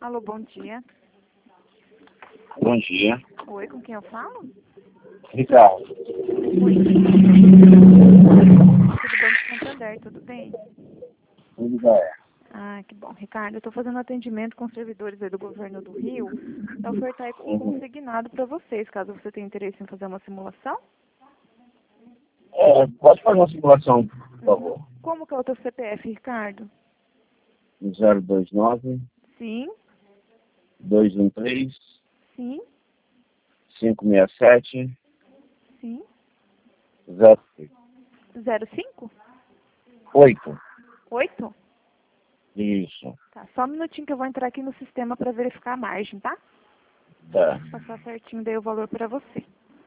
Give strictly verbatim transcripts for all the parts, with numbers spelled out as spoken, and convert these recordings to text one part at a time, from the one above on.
Alô, bom dia. Bom dia. Oi, com quem eu falo? Ricardo. Oi. Tudo bom de Santander, tudo bem? Tudo bem. Ah, que bom. Ricardo, eu estou fazendo atendimento com servidores aí do governo do Rio para ofertar um Uhum. consignado para vocês, caso você tenha interesse em fazer uma simulação. É, pode fazer uma simulação, por favor. Uhum. Como que é o teu C P F, Ricardo? zero dois nove, Sim, dois um três, sim, cinco seis sete, sim. zero zero cinco? oito. oito? Isso. Tá, só um minutinho que eu vou entrar aqui no sistema para verificar a margem, tá? Tá. Vou passar certinho daí o valor para você.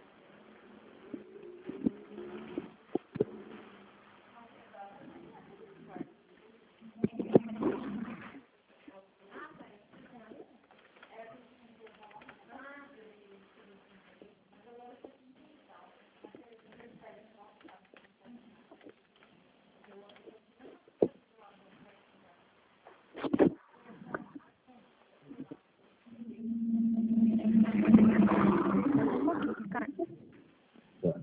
Um pouquinho, Ricardo. Tá.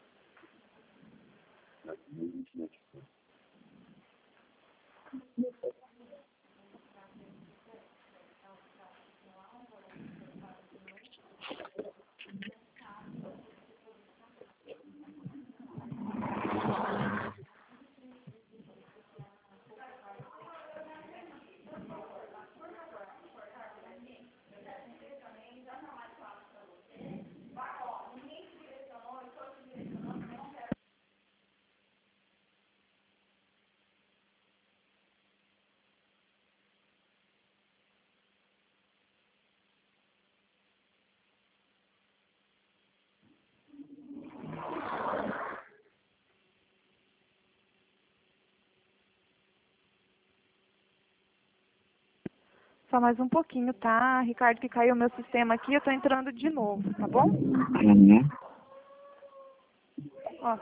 Só mais um pouquinho, tá? Ricardo, que caiu o meu sistema aqui, eu tô entrando de novo, tá bom? Uhum. Ó.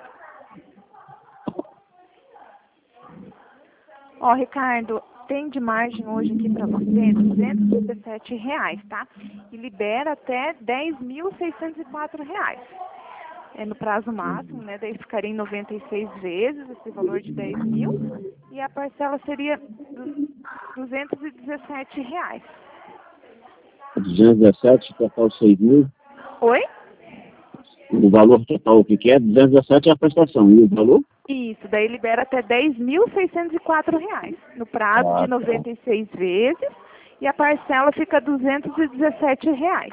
Ó, Ricardo, tem de margem hoje aqui para você duzentos e dezessete reais, tá? E libera até dez mil seiscentos e quatro reais. É no prazo máximo, né? Daí ficaria em noventa e seis vezes esse valor de dez mil. E a parcela seria duzentos e dezessete reais. duzentos e dezessete, total seis mil. Oi? O valor total, o que que é? duzentos e dezessete é a prestação. E o valor? Isso, daí libera até dez mil seiscentos e quatro reais. No prazo de Ah, tá. noventa e seis vezes. E a parcela fica duzentos e dezessete reais.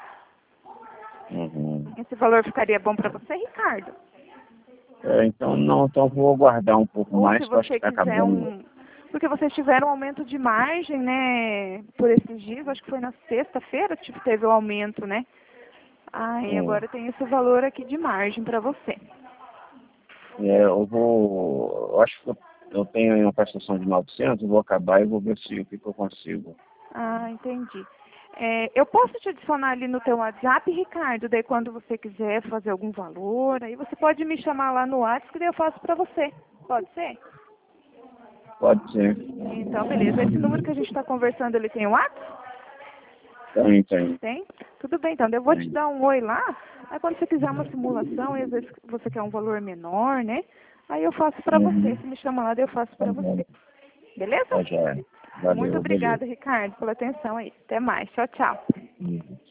Uhum. Esse valor ficaria bom para você, Ricardo? É, então, não, então vou aguardar um pouco Ou se mais, que eu acho que você está quiser acabando. um... Porque vocês tiveram um aumento de margem, né, por esses dias, acho que foi na sexta-feira que teve o aumento, né? Ah, e É, agora tem esse valor aqui de margem para você. é, eu vou, eu acho que eu, eu tenho aí uma prestação de novecentos, eu vou acabar e vou ver se o que, que eu consigo. Ah, entendi. É, eu posso te adicionar ali no teu WhatsApp, Ricardo, daí quando você quiser fazer algum valor, aí você pode me chamar lá no WhatsApp que daí eu faço para você. Pode ser? Pode ser. Então, beleza. Esse número que a gente está conversando, ele tem WhatsApp? Tem, tem. Tem? Tudo bem, então. Eu vou te tem. dar um oi lá. Aí quando você quiser uma simulação, e às vezes você quer um valor menor, né? Aí eu faço pra você. Uhum. Se me chama lá, daí eu faço Tá pra bom. você. Beleza? Tá, já. Muito Valeu, beleza. obrigada, Ricardo, pela atenção aí. Até mais. Tchau, tchau. Uhum.